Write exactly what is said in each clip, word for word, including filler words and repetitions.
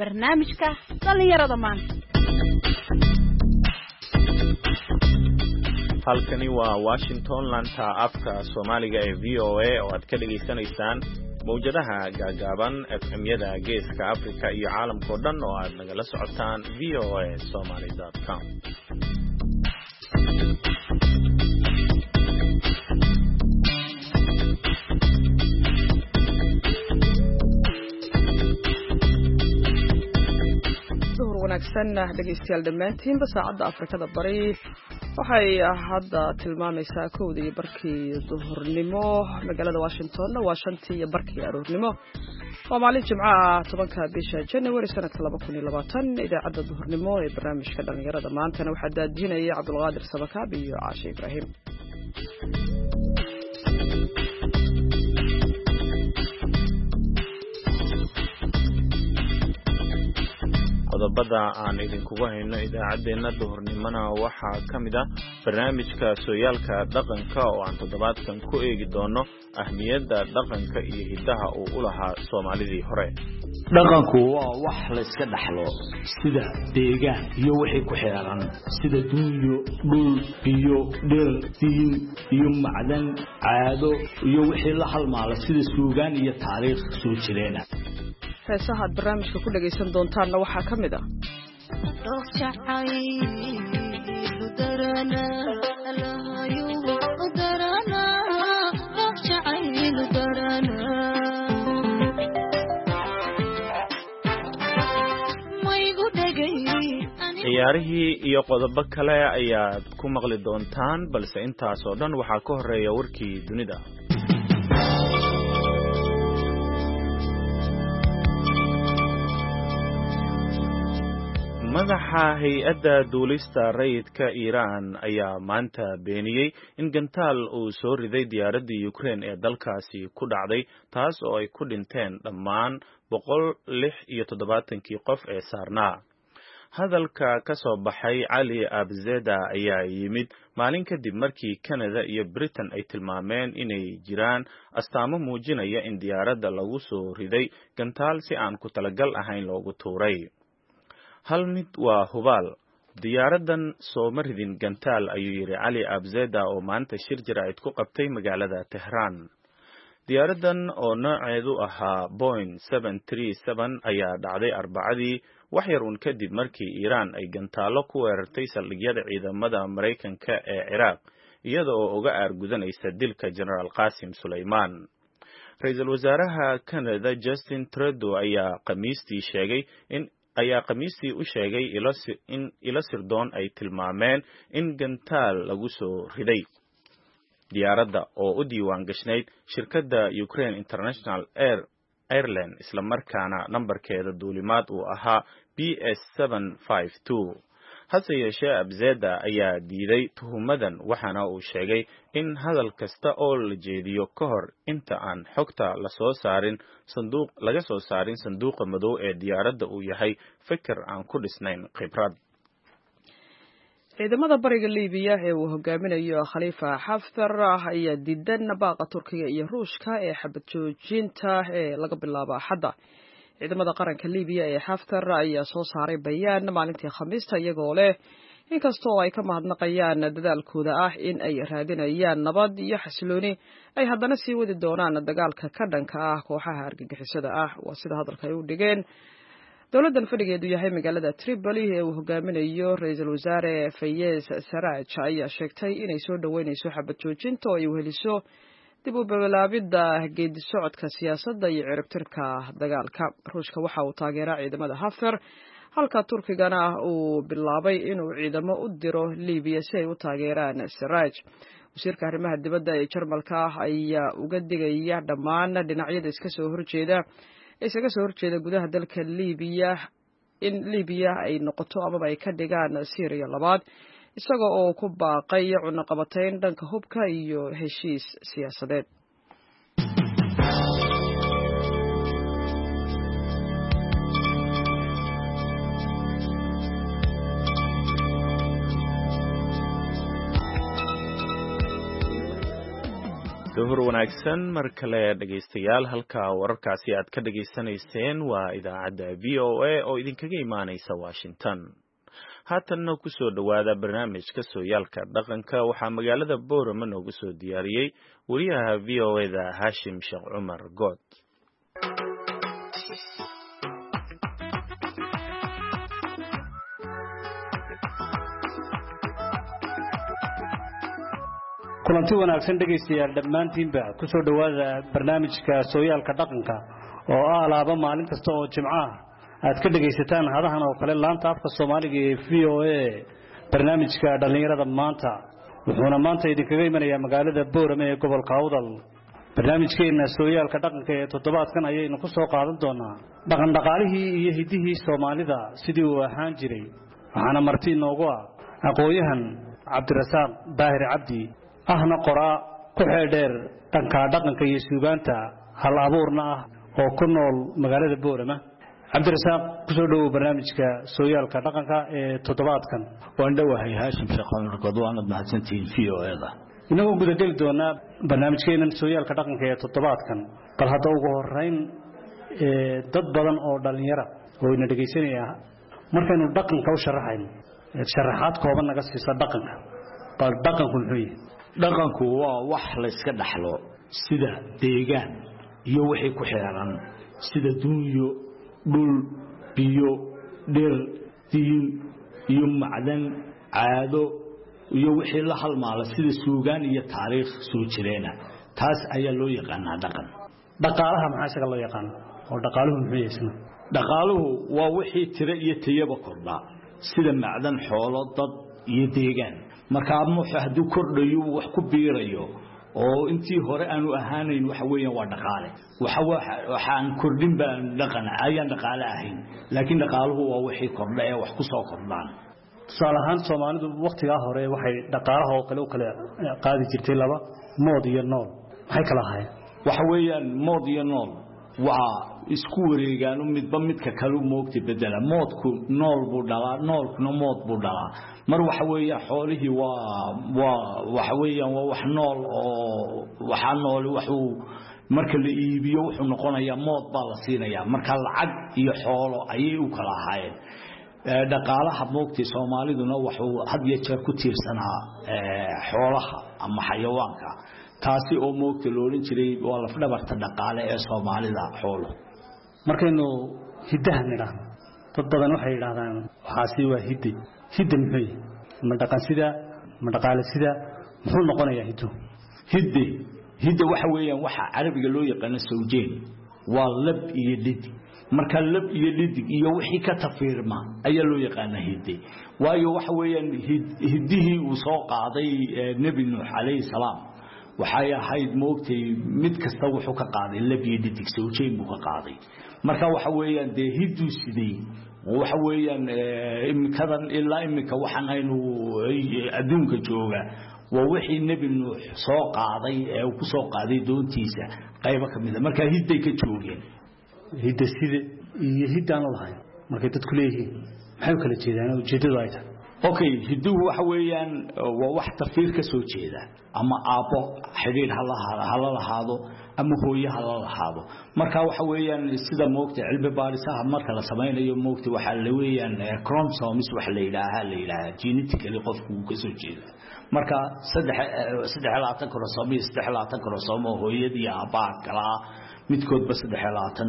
barnaamijka dhalinyarada maanta. halkani waa Washington laanta afka Soomaaliga ee V O A oo aad ka dhageysanaysaan mowjadaha gaagaaban F M-yada Geeska Afrika iyo caalamka oo dhan oo aad nagala socotaan v o a somali dot com. wanaagsan dhageystayaal dhammaantiinba saacadda Afrikada Bari waxay hadda tilmaamaysaa kowdii iyo barkii duhurnimo magaalada Washington waa shantii iyo barkii aroornimo waa maalin Jimcaha tobanka bisha January sanadka laba kun iyo labaatan idaacadda duhurnimo ee barnaamijka dhalinyarada maantana waxaa daadinaya Cabdulqaadir Sabakaab iyo Caashe Ibraahim. qodobada aan idinkugu hayno idaacadeena duhurnimona waxaa kamid ah barnaamijka sooyaalka dhaqanka oo aan toddobaadkan ku eegi doono ahmiyadda dhaqanka iyo hidaha uu u lahaa Soomaalidii hore. dhaqanku waa wax la iska dhaxlo sida deegaan iyo wixii ku xeeran sida dunyo dhul iyo dhir diin iyo macdan caado iyo wixii la halmaala sida suugaan iyo taariikh soo jireena. heesaha barnaamijka ku dhageysan doontaanna waxaa ka mid ah ciyaarihii iyo qodobo kale ayaad ku maqli doontaan balse intaas oo dhan waxaa ka horeeya warkii dunida. madaxa hay-adda duulista rayidka Iiraan ayaa maanta beeniyey in gantaal uu soo riday diyaaraddii Ukraine ee dalkaasi ku dhacday taas oo ay ku dhinteen dhammaan boqol lix iyo toddobaatankii qof ee saarnaa. hadalka ka soo baxay Cali Abzeda ayaa yimid maalin kadib markii Canada iyo Britain ay tilmaameen inay jiraan astaamo muujinaya in diyaaradda lagu soo riday gantaal si aan ku talagal ahayn loogu tuuray. hal mid waa hubaal diyaaraddan soo ma ridin gantaal ayuu yiri Cali Abzeda oo maanta shir jaraa'id ku qabtay magaalada Tehran. diyaaraddan oo nooceedu ahaa Boeing seven three seven ayaa dhacday Arbacadii wax yar uun kadib markii Iiraan ay gantaalo ku weerartay saldhigyada ciidamada Mareykanka ee Ciraaq iyada oo uga aargudanaysa dilka General Qasim Sulaymaan. Ra'iisul Wasaaraha Canada Justin Trudeau ayaa Khamiistii sheegay in ayaa Khamiistii u sheegay in ilo sirdoon ay tilmaameen in gantaal lagu soo riday diyaaradda oo u diiwaan gashnayd shirkadda Ukraine International Air Airline isla markaana nambarkeeda duulimaad uu ahaa B S seven five two. hase yeeshee Abzeda ayaa diiday tuhumadan waxaana uu sheegay in hadal kasta oo la jeediyo ka hor inta aan xogta la soo saarin sanduuq laga soo saarin sanduuqa madow ee diyaaradda uu yahay fikir aan ku dhisnayn khibrad. ciidamada bariga Liibiya ee uu hogaaminayo Khalifa Haftar ayaa diidan baaqa Turkiga iyo Ruushka ee xabad joojinta ee laga bilaabo Axadda. ciidamada qaranka Liibiya ee Haftar ayaa soo saaray bayaan maalintii Khamiista iyagoo leh inkastoo ay ka mahadnaqayaan dadaalkooda ah in ay raadinayaan nabad iyo xasilooni ay haddana sii wadi doonaan dagaalka ka dhanka ah kooxaha argagixisada ah waa sida hadalka ay u dhigeen. dowladdan fadhigeedu yahay magaalada Tripoli ee uu hogaaminayo ra'iisul wasaare Fayez Sarraj ayaa sheegtay inay soo dhaweynayso xabad joojinta oo ay weheliso dib u bilaabidda geedi socodka siyaasadda iyo ciribtirka dagaalka. Ruushka waxa uu taageeraa ciidamada Haftar halka Turkigana uu bilaabay inuu ciidamo u diro Liibiya si ay u taageeraan Sarraj. wasiirka arrimaha dibadda ee Jarmalka ayaa uga digaya dhammaan dhinacyada iska soo horjeeda isaga soo horjeeda gudaha dalka Liibiya in Liibiya ay noqoto ama ay ka dhigaan Syria labaad isaga oo ku baaqay cunaqabatayn dhanka hubka iyo heshiis siyaasadeed. duhur wanaagsan mar kale dhegaystayaal halka wararkaasi aad ka dhageysanayseen waa idaacadda v o a oo idinkaga imaanaysa Washington. haatanna ku soo dhawaada barnaamijka sooyaalka dhaqanka waxaa magaalada Boorama noogu soo diyaariyey wariyaha v o a da Hashim Sheekh Cumar Good. kulanti wanaagsan dhageystayaal dhammaantiinba ku soo dhawaada barnaamijka sooyaalka dhaqanka oo ah alaaba maalin kasta oo jimco ah aad ka dhageysataan hadahan oo kale laanta afka Soomaaliga ee v o a barnaamijka dhalinyarada maanta wuxuuna maanta idinkaga imanayaa magaalada Boorama ee gobolka Awdal. barnaamijkeena sooyaalka dhaqanka ee toddobaadkan ayaynu ku soo qaadan doonaa dhaqan dhaqaalihii iyo hidihii Soomaalida sidii uu ahaan jiray. waxaana marti inoogu ah aqoonyahan Cabdirasaaq Daahir Cabdi ahna qoraa ku xeedheer dhanka dhaqanka iyo suugaanta hal abuurna ah oo ku nool magaalada Boorama. Cabdirasaaq ku soo dhawow barnaamijka sooyaalka dhaqanka ee toddobaadkan. waan dhawahay Hashim Sheekh Cumar Good waana mahadsantiin v o a da. inagu guda gali doonaa barnaamijkeena sooyaalka dhaqanka ee toddobaadkan bal hadda ugu horeyn ee dad badan oo dhalinyaro oo ina dhageysanaya markaynu dhaqanka u sharaxayno sharaxaad kooban naga siisa dhaqanka bal dhaqanku muxuu yahay. dhaqanku waa wax la iska dhaxlo sida deegaan iyo wixii ku xeeran sida dunyo dhul biyo dhir diin iyo macdan caado iyo wixii la halmaala sida suugaan iyo taariikh soo jireena taas ayaa loo yaqaanaa dhaqan. dhaqaalaha maxaa isaga loo yaqaan oo dhaqaaluhu muxuu yahay. dhaqaaluhu waa wixii tiro iyo tayaba kordha sida macdan xoolo dad iyo deegaan. marka muxuu haduu kordhayo wax ku biirayo oo intii hore aanu ahaanayn waxa weeyaan waa dhaqaale waxa waxaan kordhin baan dhaqan ayaan dhaqaale ahayn laakiin dhaqaaluhu waa wixii kordha ee wax ku soo kordhaan. salahan Soomaalidu waqtiga hore waxay dhaqaalaha oo kale u kala qaadi jirtay laba mood iyo nool maxay kala ahaayeen. waxa weeyaan mood iyo nool waa isku wareegaan midba midka kale u moogtay bedela moodku nool buu dhalaa noolkuna mood buu dhalaa mar waxa weeyaa xoolihii waa waa waxa weeyaan waa wax nool oo waxa nool wuxuu marka la iibiyo wuxuu noqonayaa mood baa la siinayaa marka lacag iyo xoolo ayay u kala ahaayeen. dhaqaalaha moogtay Soomaaliduna wuxuu had iyo jeer ku tiirsanaa xoolaha ama xayawaanka taasi oo moogtay loo oran jiray waa laf dhabarta dhaqaale ee Soomaalida xoolo. markaynu hidaha nidhaahno dad badan waxay yiraahdaan waxaasi waa hidde hidde muxuu yahay ma dhaqan sida ma dhaqaale sida muxuu noqonayaa hiddo. hidde hidde waxa weeyaan waxa Carabiga loo yaqaan sawjeen waa lab iyo dhid marka lab iyo dhid iyo wixii ka tafiirma ayaa loo yaqaan hidde waayo waxa weeyaan hiddihii uu soo qaaday Nabi Nuux alayhi salaam waxay ahayd moogtay mid kasta wuxuu ka qaaday lab iyo dhid sawjeen buu ka qaaday marka waxa weeyaan de hiddu sidii waxa weeyaan imikadan ilaa imika waxaan aynu adduunka jooga waa wixii Nabi Nuux soo qaaday ee uu ku soo qaaday doontiisa qayb ka mid ah marka hidday ka joogeen. hidda sida iyo hiddaan lahayn markay dadku leeyihiin maxay kala jeedaan ujeedadu ay tahay. okay hiddu waxa weeyaan waa wax tafiir ka soo jeeda ama aabo xiriir hala lahaado ama hooyo hala lahaado marka waxa weeyaan sida moogtay cilmi baarisaha marka la sameeyo moogtay waxa la weeyaan chromosomes waxa la yiraahdaa la yiraahdaa genetically qofku ka soo jeeda marka saddex saddex laatan chromosome saddex laatan chromosome hooyadii aabbaha kala midkood ba saddex laatan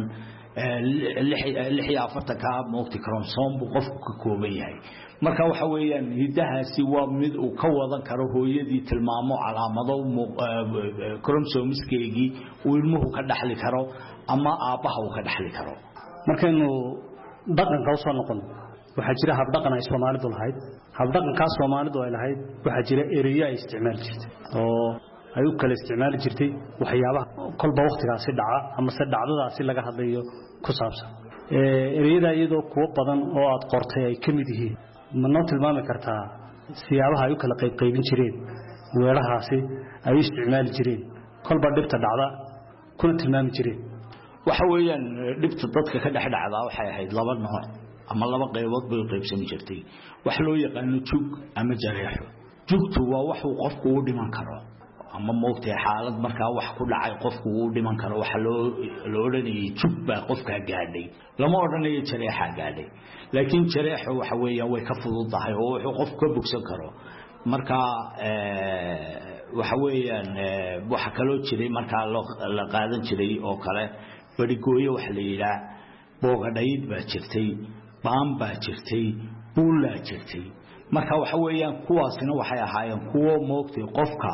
lix iyo afartan ka moogtay chromosome buu qofku ka kooban yahay marka waxa weeyaan hidahaasi waa mid uu ka wadan karo hooyadii tilmaamo calaamado chromosomeski uu ilmuhu ka dhaxli karo ama aabbaha uu ka dhaxli karo. markaynu dhaqanka u soo noqon waxa jira hab dhaqan ay Soomaalidu lahayd hab dhaqanka Soomaalidu ay lahayd waxa jira ereyo ay isticmaal jirtay oo ay u kala isticmaali jirtay waxyaabaha kolba waqtigaasi dhaca ama se dhacdadaasi laga hadlayo ku saabsan ee ereyada iyadoo kuwa badan oo aad qortay ay kamid yihiin ma noo tilmaami kartaa siyaabaha ay u kala qayb qaybin jireen weerahaasi ay isticmaali jireen kolba dhibta dhacda kuna tilmaami jireen. waxa weeyaan dhibta dadka ka dhex dhacda waxay ahayd laba nooc ama laba qaybood bay qaybsan jirtay wax loo yaqaan jug ama jareexo. jugtu waa wax uu qofku u dhiman karo ama moogtay xaalad markaa wax ku dhacay qofku uu dhiman karo waxa loo loo oranayay jub baa qofka gaadhay lama oranayo jareexa gaadhay laakiin jareexu waxa weeyaan way ka fududahay oo wuxuu qofku ka bogsan karo marka waxa weeyaan waxa kale jiray marka la qaadan jiray oo kale barigooyo wax la yiraahdo boogadhayd baa jirtay baan baa jirtay buula jirtay marka waxa weeyaan kuwaasina waxay ahaayeen kuwo moogtay qofka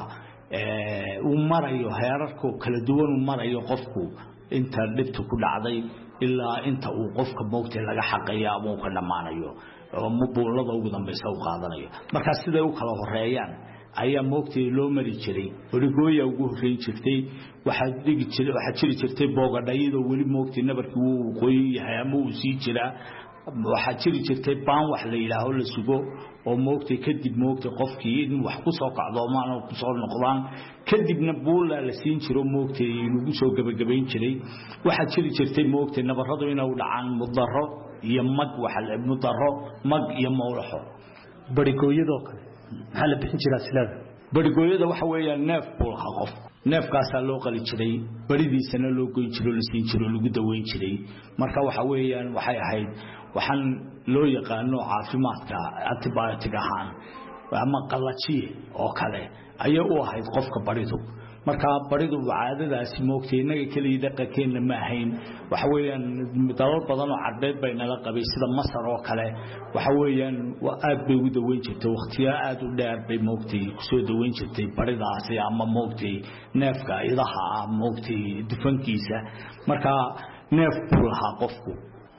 ee uu marayo heerarka kala duwan uu marayo qofku inta dhibtu ku dhacday ilaa inta uu qofka moogtay laga xaqayaa ama uu ka dhamaanayo oo mubuulada ugu dambaysa uu qaadanayo marka siday u kala horeeyaan ayaa moogtay loo mari jiray barigooya ugu horeyn jirtay waxa dhigi jiray waxa jiri jirtay boogadhaydo wali moogtay nabarkii uu qoyahay ama uu sii jiraa waxa jiri jirtay baan wax la yiraahdo la sugo oo moogtay kadib moogtay qofkii in wax ku soo kacdo ma aan ku soo noqdaan kadibna buula la siin jiro moogtay inuu soo gabagabayn jiray waxa jiri jirtay moogtay nabarradu inuu dhacaan mudarro iyo mag waxa la mudarro mag iyo mawlaxo barigooyadoo kale maxaa la bixin jiraa silada barigooyada waxa weeyaan neef buulha qof neefkaas loo qali jiray baridiisana loo goyn jiray la siin jiray lagu daweyn jiray marka waxa weeyaan waxay ahayd waxaan loo yaqaano caafimaadka antibiotic ahaan ama qalajiye oo kale ayay u ahayd qofka baridu marka baridu caadadaasi moogtay inaga kaliya dhaqankeena ma ahayn waxa weeyaan dalal badan oo carbeed bay nala qabay sida Masar oo kale waxa weeyaan aad bay u daweyn jirtay waqtiyo aad u dheer bay moogtay ku soo daweyn jirtay baridaasi ama moogtay neefka idaha moogtay dufankiisa marka neef buulaha qofku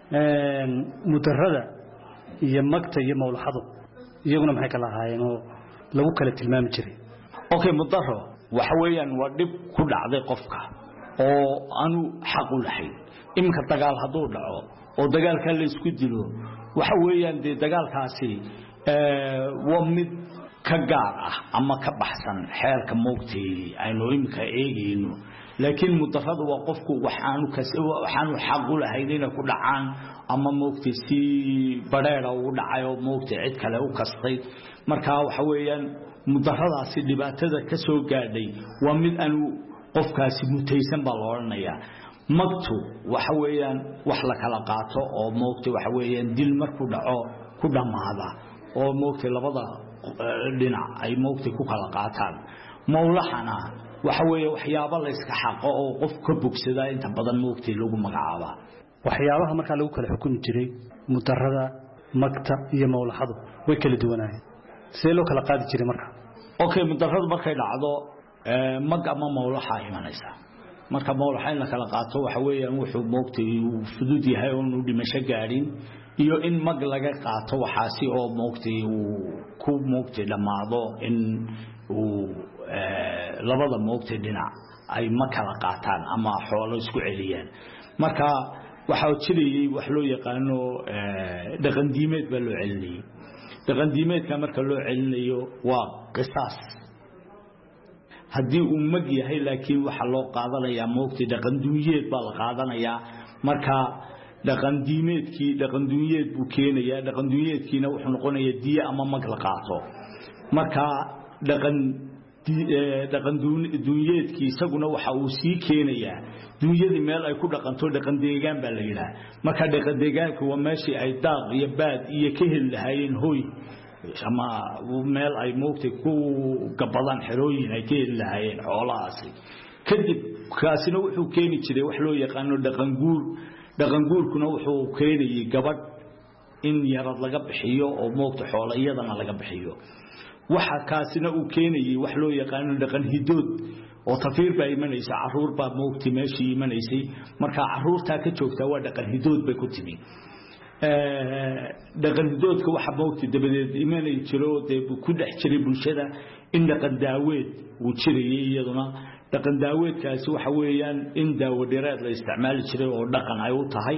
een mudarrada iyo magta iyo mawlaxadu iyaguna maxay kala ahaayeen oo lagu kala tilmaami jiray okay mudarro waxa weeyaan waa dib ku dhacday qofka oo aanu xaq u lahayn imka dagaal haduu dhaco oo dagaalka la isku dilo waxa weeyaan de dagaalkaasi ee waa mid ka gaar ah ama ka baxsan xeerka moogtay aynu imka eegayno laakiin mudarradu waa qofku waxaanu waxaanu xaq u lahayn inay ku dhacaan ama moogtay si bareera u dhacay oo moogtay cid kale u kastay marka waxa weeyaan mudarradaasi dhibaatada ka soo gaadhay waa mid aanu qofkaasi mutaysan baa loo oranayaa magtu waxa weeyaan wax la kala qaato oo moogtay waxa weeyaan dil markuu dhaco ku dhamaada oo moogtay labada dhinac ay moogtay ku kala qaataan mawlaxana waxa weeye waxyaabo la iska xaqo oo qof ka bogsada inta badan moogtay lagu magacaaba waxyaabaha marka lagu kala xukumi jiray mudarrada magta iyo mawlaxadu way kala duwanaayeen see loo kala qaadi jiray marka okay mudarradu markay dhacdo mag ama mawlaxa imanaysa marka mawlaxa in la kala qaato waxa weeyaan wuxuu moogtay uu fudud yahay oo uu dhimasho gaadhin iyo in mag laga qaato waxaasi oo moogtay uu ku moogtay dhamaado in uu labada moogtay dhinac ay ma kala qaataan ama xoolo isku celiyaan marka waxa jiriyay wax loo yaqaano dhaqan diimeed baa loo celinayay dhaqan diimeedka marka loo celinayo waa qisaas hadii uu mag yahay laakiin waxa loo qaadanayaa moogtay dhaqan duuyeed baa la qaadanayaa marka dhaqan diimeedkii dhaqan duuyeed buu keenayaa dhaqan duuyeedkiina wuxuu noqonayaa diya ama mag la qaato marka dhaqan dhaqan duuyeedkii isaguna waxa uu sii keenayaa duunyadii meel ay ku dhaqanto dhaqan deegaan baa la yiraahdaa marka dhaqan deegaanku waa meeshii ay daaq iyo baad iyo ka heli lahaayeen hooy ama meel ay moogtay ku gabadan xirooyin ay ka heli lahaayeen xoolahaasi kadib kaasina wuxuu keeni jiray wax loo yaqaano dhaqan guur dhaqan guurkuna wuxuu keenayay gabadh in yarad laga bixiyo oo moogtay xoolaayadana laga bixiyo waxa kaasina uu keenayay wax loo yaqaan dhaqan hidood oo tafiir baa imanaysa caruur baa moogtay meeshii imanaysay marka caruurta ka joogta waa dhaqan hidood bay ku timi ee dhaqan hidoodka waxa moogtay dabadeed imanay jiro ee ku dhex jiray bulshada in dhaqan daaweed uu jirayay iyaduna dhaqan daaweedkaasi waxa weeyaan in daawo dheeraad la isticmaali jiray oo dhaqan ay u tahay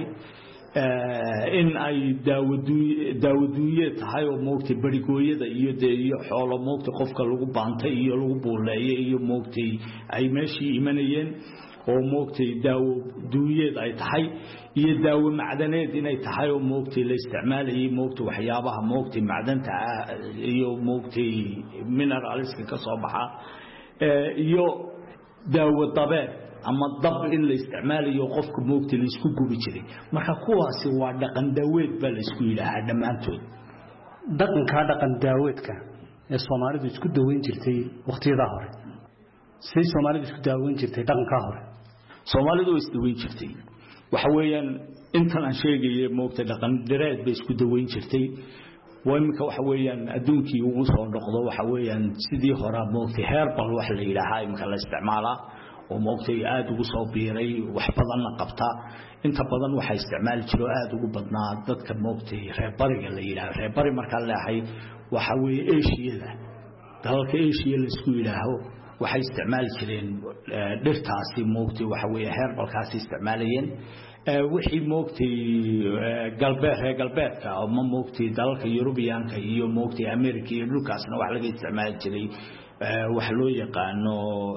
in ay daawaduuye tahay oo moogtay barigooyada iyo iyo xoolo moogtay qofka lagu baantay iyo lagu buuleeyay iyo moogtay ay meeshii imanayeen oo moogtay daawaduuyeed ay tahay iyo daawo macdaneed inay tahay oo moogtay la isticmaalayay moogtay waxyaabaha moogtay macdanta iyo moogtay mineralska ka soo baxa iyo daawo dabeed ama dab in la isticmaalayo qofka moogtay la isku gubi jiray marka kuwaasi waa dhaqan daaweed baa la isku yiraahdaa dhamaantood dhaqanka dhaqan daaweedka ee Soomaalidu isku daweyn jirtay waqtiyada hore say Soomaalidu isku daweyn jirtay dhaqanka hore Soomaalidu way isku daweyn jirtay waxa weeyaan intan aan sheegay moogtay dhaqan direed bay isku daweyn jirtay وإمك وحويان أدونكي وصل نقضه وحويان سيدي هرب موقتي هربل وحلا إلى هاي مكان الاستعماله وموقتي آد وصل بيري وحفظنا قبطة أنت بدن وحي استعمال كيلو آد وبدنا ضد موقتي هربري اللي إلى هربري مكان لا حي وحوي إيش يله ذلك إيش يله سكوي له وحي استعمال كلين درتاسي موقتي وحوي هربل كاسي استعماليين wixii moogtay galbeed reer galbeedka oo ma moogtay dalalka Yurubiyaanka iyo moogtay Ameerika iyo dhulkaasna wax laga isticmaali jiray wax loo yaqaano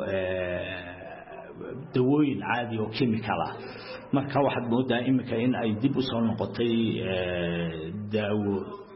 dawooyin caadi oo chemical ah marka waxaad moodaa imika in ay dib u soo noqotay daawo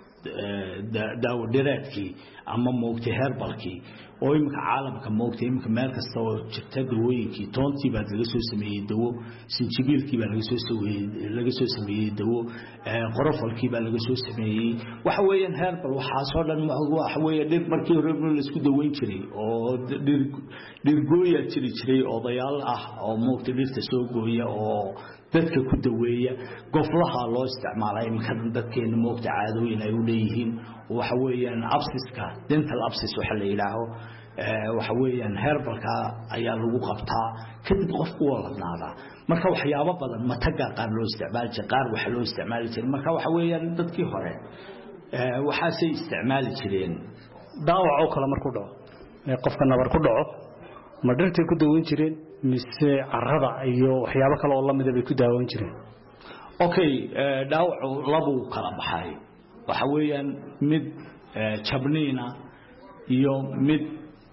daawo direedkii ama moogtay herbalkii oo imika caalamka moogtay imika meel kasta oo jirta dawooyinkii toontii baa laga soo sameeyay dawo sinjibiilkii baa laga soo sameeyay laga soo sameeyay dawo qorofalkii baa laga soo sameeyay waxa weeyaan herbal waxa soo dhan waxa weeye dhir markii hore la isku daweyn jiray oo dhir dhir gooya jiray jiray odayaal ah oo moogtay dhirta soo gooya oo dadka ku daweeya goflaha loo isticmaalay imika dadkeena moogtay caadooyin ay u leeyihiin waxa weeyaan absiska dental absis waxa la yiraahdo waxa weeyaan herbalka ayaa lagu qabtaa kadib qofku waa ladnaada marka waxyaabo badan mataga qaar loo isticmaali jiray qaar waxa loo isticmaali jiray marka waxa weeyaan dadkii hore waxa say isticmaali jireen daawac kala markuu dhaco qofka nabar ku dhaco ma dhirtay ku daweyn jireen mise carrada iyo waxyaabo kale oo la mid ah bay ku daaweyn jireen okay daawac labu kala baxay waxa weeyaan mid jabniina iyo mid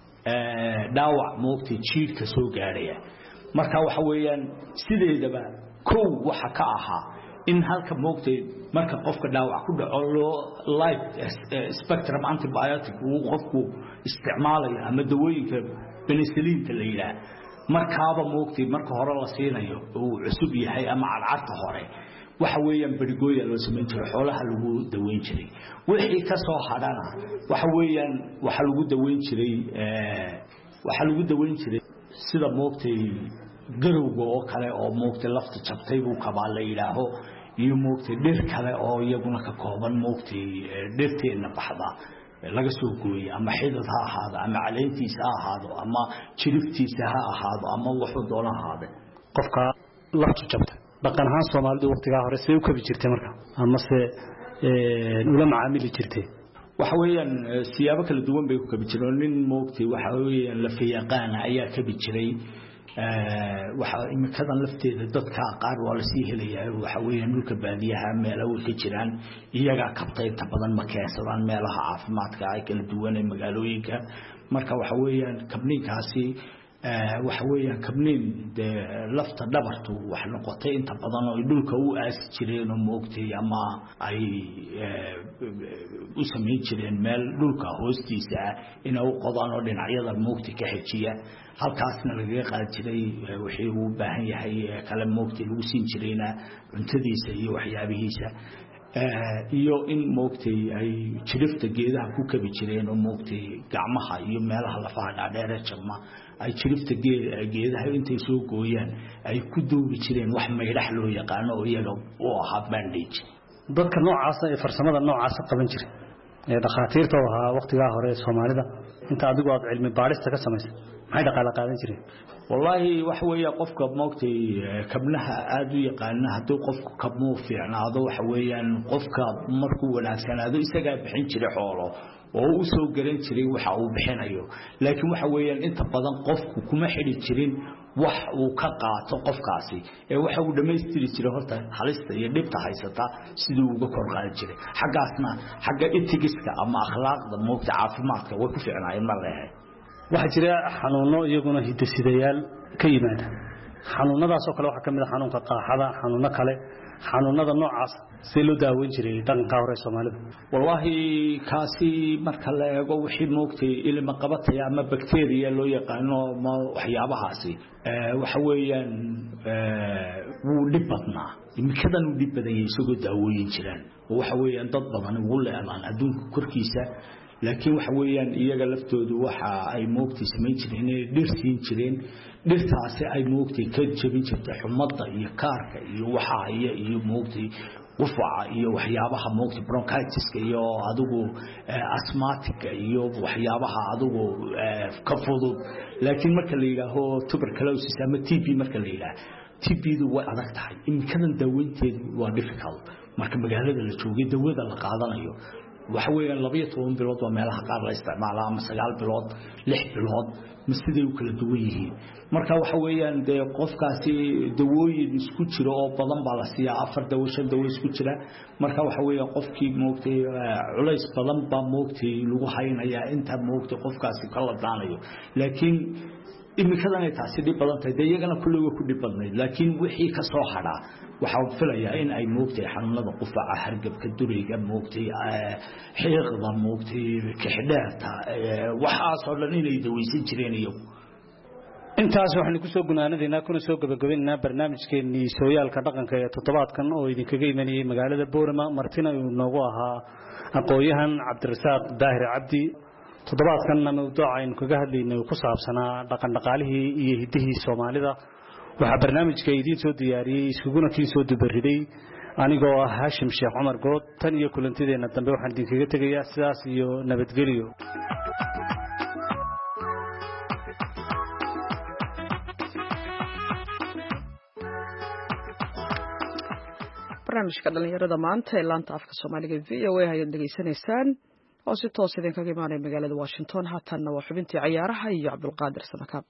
daawac moogtay jiirka soo gaaraya marka waxa weeyaan sideedaba koow waxa ka ahaa in halka moogtay marka qofka daawac ku dhaco loo light spectrum antibiotic uu qofku isticmaalayo ama dawooyinka penicillin la yiraahdo markaaba moogtay marka hore la siinayo uu cusub yahay ama carcarta hore waxa weeyaan barigooya loo sameyn jiray xoolaha lagu daweyn jiray wixii ka soo hadana waxa weeyaan waxa lagu daweyn jiray ee waxa lagu daweyn jiray sida moogtay garowga oo kale oo moogtay lafta jabtay buu ka baa la yiraaho iyo moogtay dhir kale oo iyaguna ka kooban moogtay dhirteena baxda laga soo gooyay ama xidid ha ahaado ama caleentiisa ha ahaado ama jiriftiisa ha ahaado ama wuxuu doona ahaado qofka lafta jabtay dhaqan ahaan Soomaalidu waqtiga hore say u kabi jirtay marka ama se ee ula macaamili jirtay waxa weeyaan siyaabo kala duwan bay ku kabi jireen nin moogtay waxa weeyaan la fiiqaan ayaa kabi jiray ee waxa imikadan lafteeda dadka qaar waa la sii helayaa waxa weeyaan dhulka baadiyaha meelaha way ka jiraan iyaga kabtay inta badan ma keensadaan meelaha caafimaadka ay kala duwan ee magaalooyinka marka waxa weeyaan kabninkaasi waxa weeyaan kabnin lafta dhabartu wax noqotay inta badan oo dhulka u aas jireen oo moogtay ama ay u sameeyay jireen meel dhulka hoostiisa inay u qodaan oo dhinacyada moogtay ka xajiya halkaasna laga qaad jiray wixii uu baahan yahay kala moogtay lagu siin jirayna cuntadiisa iyo waxyaabihiisa iyo in moogtay ay jirifta geedaha ku kabi jireen oo moogtay gacmaha iyo meelaha lafaha dhaadheer ee jabma ay jirifta geedaha intay soo gooyaan ay ku duubi jireen wax meydhax loo yaqaan oo iyaga oo ahaa bandage dadka noocaas ee farsamada noocaas qaban jiray ee dhaqaatiirta oo waqtiga hore Soomaalida inta adigu aad cilmi baarista ka samaysay maxay dhaqaale qaadan jireen wallahi wax weeyaa qofka moogtay kabnaha aad u yaqaan haduu qofku kabmo fiicnaado wax weeyaan qofka markuu wanaagsanaado isaga bixin jiray xoolo oo uu soo garan jiray waxa uu bixinayo laakiin waxa weeyaan inta badan qofku kuma xidhi jirin wax uu ka qaato qofkaasi ee waxa uu dhameystiri jiray horta halista iyo dhibta haysata sidii uu uga kor qaadi jiray xagaasna xaga etigiska ama akhlaaqda moogta caafimaadka way ku fiicnaayeen ma leeyahay waxa jira xanuuno iyaguna hidasidayaal ka yimaada xanuunadaas oo kale waxa kamid ah xanuunka qaaxada xanuuno kale xanuunada noocaas si loo daaweyn jiray dhaqanka hore Soomaalida wallahi kaasi marka la eego wixii moogtay ilma qabatay ama bacteria loo yaqaano ma waxyaabahaasi ee waxa weeyaan ee wuu dhibadnaa imikadan uu dhibadayay isagoo daaweyn jiraan waxa weeyaan dad badan ugu leeyahay adduunka korkiisa laakiin waxa weeyaan iyaga laftoodu waxa ay moogtay sameyn jireen dhirtiin jireen dhirtaasi ay moogtay ka jabin jirtay xumada iyo kaarka iyo waxa ay iyo moogtay qufaca iyo waxyaabaha moogtay bronchitis iyo adigu asthmatic iyo waxyaabaha adigu ka fudud laakiin marka la yiraahdo tuberculosis ama T B marka la yiraahdo T B du way adag tahay imikadan daaweynteedu waa difficult marka magaalada la joogay daawada la qaadanayo waxa weeyaan laba iyo toban bilood waa meelaha qaar la isticmaalo ama sagaal bilood lix bilood masiday u kala duwan yihiin marka waxa weeyaan de qofkaasi dawooyin isku jiro oo badan baa la siiyaa afar dawo shan dawo isku jira marka waxa weeyaan qofkii moogtay culays badan baa moogtay lagu haynayaa inta moogtay qofkaasi kala daanayo laakiin imikadan ay taasi dib badan tahay iyagana kulliga ku dib badnayd laakiin wixii ka soo hada waxa uu filayaa in ay moogtay xanuunada qufaca hargabka durayga moogtay xiiqda moogtay kixdheerta waxa soo dhan inay daweysan jireen iyo intaas waxaan ku soo gunaanadeena kuna soo gabagabeynaa barnaamijkeennii sooyaalka dhaqanka ee toddobaadkan oo idinkaga imanayay magaalada Boorama martina uu noogu ahaa aqoonyahan Cabdirasaaq Daahir Cabdi toddobaadkan mawduuca aynu kaga hadlaynay ku saabsanaa dhaqan dhaqaalihii iyo hidihii Soomaalida waxa barnaamijka idin soo diyaariyay isuguna kii soo dubariday anigoo ah Hashim Sheekh Umar Good tan iyo kulantideena dambe waxaan idinkaga tagayaa sidaas iyo nabadgelyo barnaamijka dhalinyarada maanta ee laanta afka Soomaaliga V O A ayaad dhageysanaysaan oo si toos idin kaga imaanay magaalada Washington haatanna waa xubintii ciyaaraha iyo Cabdulqaadir Samakaab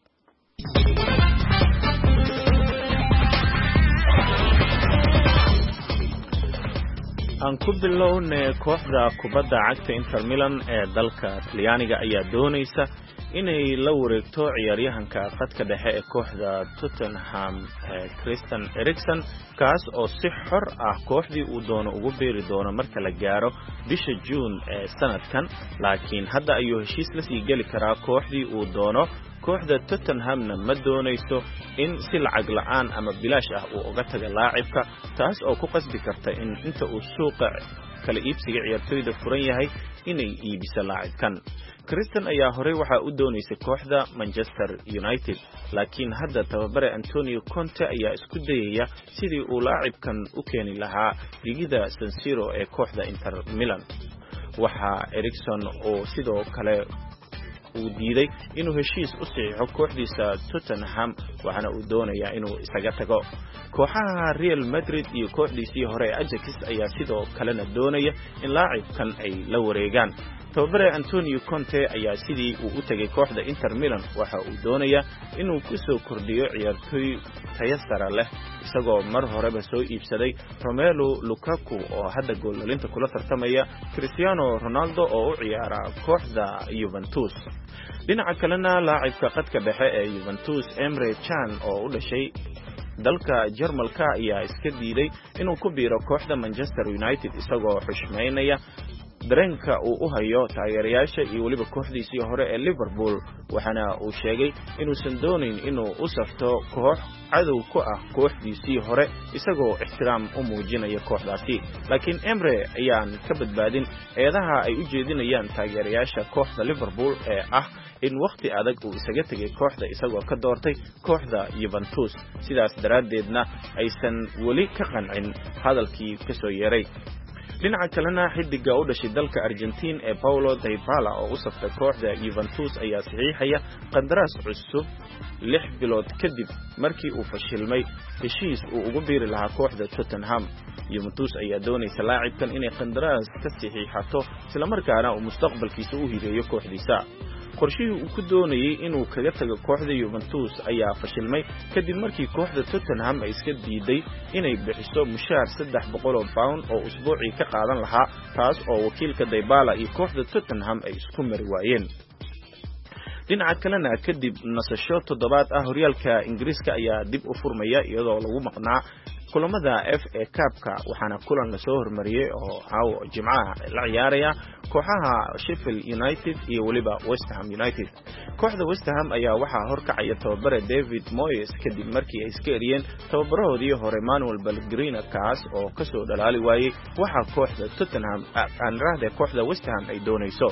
aan ku bilownay kooxda kubadda cagta Inter Milan ee dalka Talyaaniga ayaa doonaysa inay la wareegto ciyaaryahanka khadka dhexe ee kooxda Tottenham Christian Eriksen kaas oo si xor ah kooxdii uu doono ugu beeri doono marka la gaaro bisha June ee sanadkan laakiin hadda ayuu heshiis la sii gali karaa kooxdii uu doono kooxda Tottenhamna ma doonayso in si lacag la'aan ama bilaash ah uu uga tago laacibka taas oo ku qasbi karta in inta uu suuqa kala iibsiga ciyaartoyda furan yahay inay iibiso laacibkan Christian ayaa hore waxa uu doonaysay kooxda Manchester United laakiin hadda tababare Antonio Conte ayaa isku dayaya sidii uu laacibkan u keeni lahaa ligida San Siro ee kooxda Inter Milan waxa Eriksen oo sidoo kale uu diiday inuu heshiis u saxiixo kooxdiisa Tottenham waxana uu doonayaa inuu isaga tago kooxaha Real Madrid iyo kooxdiisii hore Ajax ayaa sidoo kalena doonaya in laacibkan ay la wareegaan tababare Antonio Conte ayaa sidii uu u tagay kooxda Inter Milan waxa uu doonayaa inuu ku soo kordhiyo ciyaartoy tayo sare leh isagoo mar horeba soo iibsaday Romelu Lukaku oo hadda goolalinta kula tartamaya Cristiano Ronaldo oo u ciyaara kooxda Juventus dhinaca kalena laacibka khadka dhexe ee Juventus Emre Can oo u dhashay dalka Jarmalka ayaa iska diiday inuu ku biiro kooxda Manchester United isagoo xushmeynaya dareenka uu u hayo taageerayaasha iyo waliba kooxdiisii hore ee Liverpool waxana uu sheegay inuusan doonayn inuu u safto koox cadow ku ah kooxdiisii hore isagoo ixtiraam u muujinaya kooxdaasi laakiin Emre ayaan ka badbaadin eedaha ay u jeedinayaan taageerayaasha kooxda Liverpool ee ah in waqti adag uu isaga tagay kooxda isagoo ka doortay kooxda Juventus sidaas daraadeedna aysan wali ka qancin hadalkii ka soo yeeray dhinaca kalena xidiga u dhashay dalka Argentina ee Paulo Dybala oo u saftay kooxda Juventus ayaa saxiixaya qandaraas cusub lix bilood kadib markii uu fashilmay heshiis uu ugu biiri lahaa kooxda Tottenham Juventus ayaa doonaysa laacibkan inay qandaraas ka saxiixato isla markaana uu mustaqbalkiisa u hireeyo kooxdiisa qorshihii uu ku doonayay inuu kaga tago kooxda Juventus ayaa fashilmay kadib markii kooxda Tottenham ay iska diiday inay bixiso mushaar saddex boqol oo pound oo usbuucii ka qaadan lahaa taas oo wakiilka Dybala iyo kooxda Tottenham ay isku mari waayeen dhinaca kalena kadib nasasho toddobaad ah horyaalka Ingiriiska ayaa dib u furmaya iyadoo lagu maqnaa kulamada F A Cup-ka waxaana kulan la soo hormariyay oo caawa Jimcaha la ciyaaraya kooxaha Sheffield United iyo waliba West Ham United. Kooxda West Ham ayaa waxaa horkacaya tababare David Moyes kadib markii ay iska eriyeen tababarahoodii hore Manuel Pellegrini kaas oo ka soo dhalaali waayay waxa kooxda Tottenham aan raahday kooxda West Ham ay doonayso.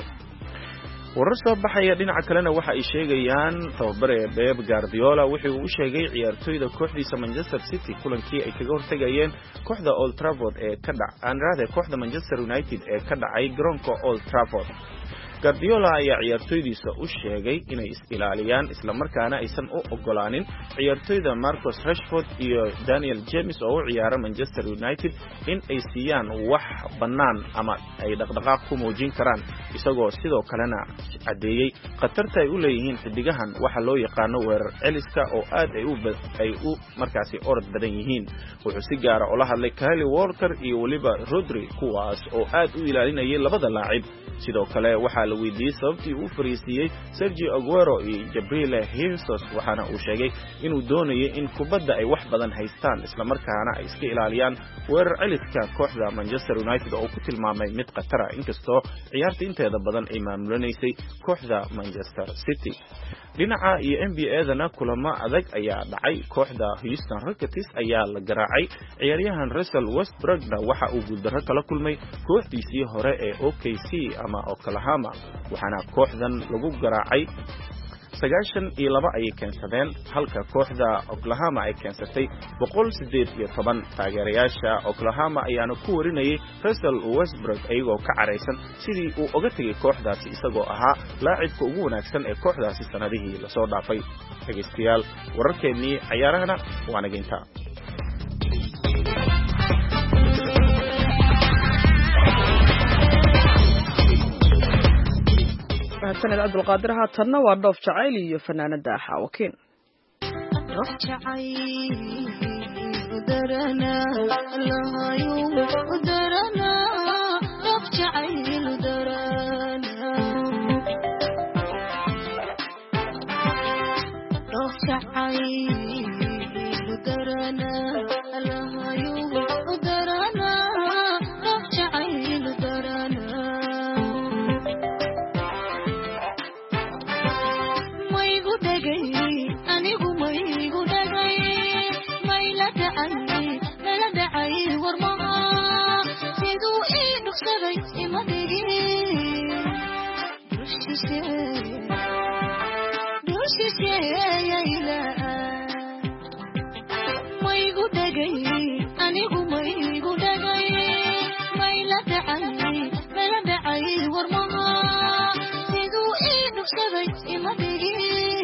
warar soo baxaya dhinaca kalena waxa ay sheegayaan tababare Pep Guardiola wuxuu u sheegay ciyaartoyda kooxdiisa Manchester City kulankii ay kaga hortagayeen kooxda Old Trafford ee ka dhacay kooxda Manchester United ee ka dhacay garoonka Old Trafford. Guardiola ayaa ciyaartoydiisa u sheegay inay is ilaaliyaan isla markaana aysan u ogolaanin ciyaartoyda Marcus Rashford iyo Daniel James oo u ciyaara Manchester United in ay siiyaan wax banaan ama ay dhaqdhaqaaq ku muujin karaan isagoo sidoo kalena cadeeyay qatarta ay u leeyihiin xidigahan waxa loo yaqaan weerar celiska oo aad ay u ay u markaasi orod badan yihiin. wuxuu si gaar ah ula hadlay Kyle Walker iyo waliba Rodri kuwaas oo aad u ilaalinayay labada laacib. sidoo kale waxa la weydiiyay sababtii uu fariisiyay Sergio Aguero iyo Gabriel Jesus waxaana uu sheegay inuu doonayo in kubadda ay wax badan haystaan isla markaana ay iska ilaaliyaan weerar celiska kooxda Manchester United oo ku tilmaamay mid qatar ah inkastoo ciyaarta inteeda badan ay maamulanaysay kooxda Manchester City. dhinaca iyo N B A-dana kulamo adag ayaa dhacay. kooxda Houston Rockets ayaa la garaacay ciyaaryahan Russell Westbrook-na waxa uu guuldarro kala kulmay kooxdiisii hore ee O K C ama Oklahoma waxaana kooxdan lagu garaacay sagaashan iyo laba ay keensadeen halka kooxda Oklahoma ay keensatay boqol sideed iyo toban. taageerayaasha Oklahoma ayaana ku warinayay Russell Westbrook ayagoo ka careysan sidii uu uga tagay kooxdaasi isagoo ahaa laacibka ugu wanaagsan ee kooxdaasi sanadihii la soo dhaafay. dhageystayaal wararkeennii ciyaarahana waa nageynta. sanad Abdul Qaadir haatanna waa dhoof jacayl iyo fanaanada Xawakiin. dhoof jacayl udarana lahayo udarana dhoof jacayl udarana dhoof jacayl udarana lahayo udarana dhoof jacayl udarana anigu maygu dhagay mayla dhacay mala dhacay warmaha siduu ii dhugsaday ima dhigin dushisheeyayla maygu dhagay anigu maygu dhagay mayla dhacay mala dhacay warmaha siduu ii dhugsaday ima dhigin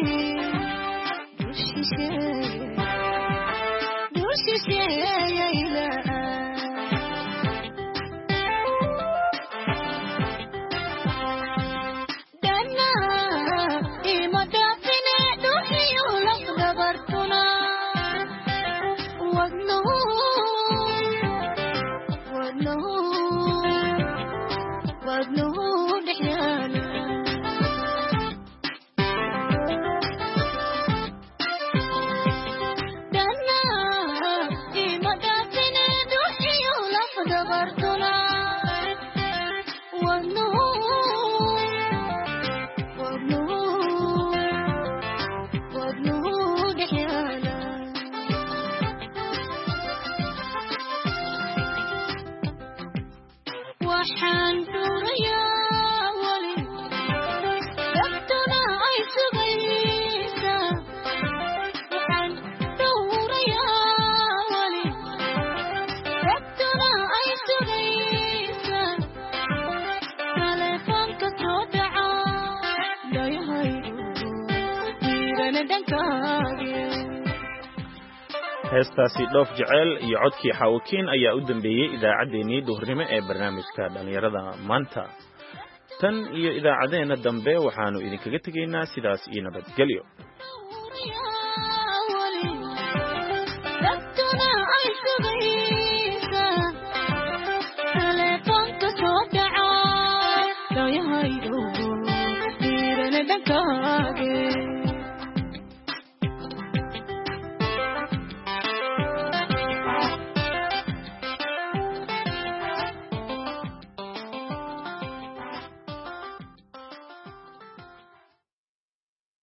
heestaasi dhoof jacayl iyo codkii Xawakiin ayaa u dambeeyay idaacadeennii duhurnimo ee barnaamijka dhalinyarada maanta. tan iyo idaacadeena dambe waxaanu idinkaga tegaynaa sidaas iyo nabadgelyo.